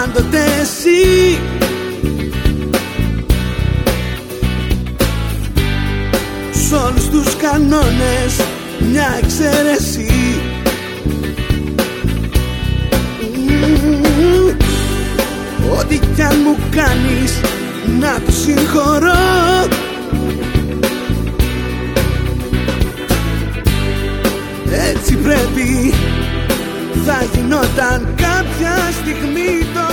πάντοτε εσύ. Σ' όλους τους κανόνες μια εξαίρεση. Ό,τι κι αν μου κάνεις να το συγχωρώ. Έτσι πρέπει, θα γινόταν κάποια στιγμή το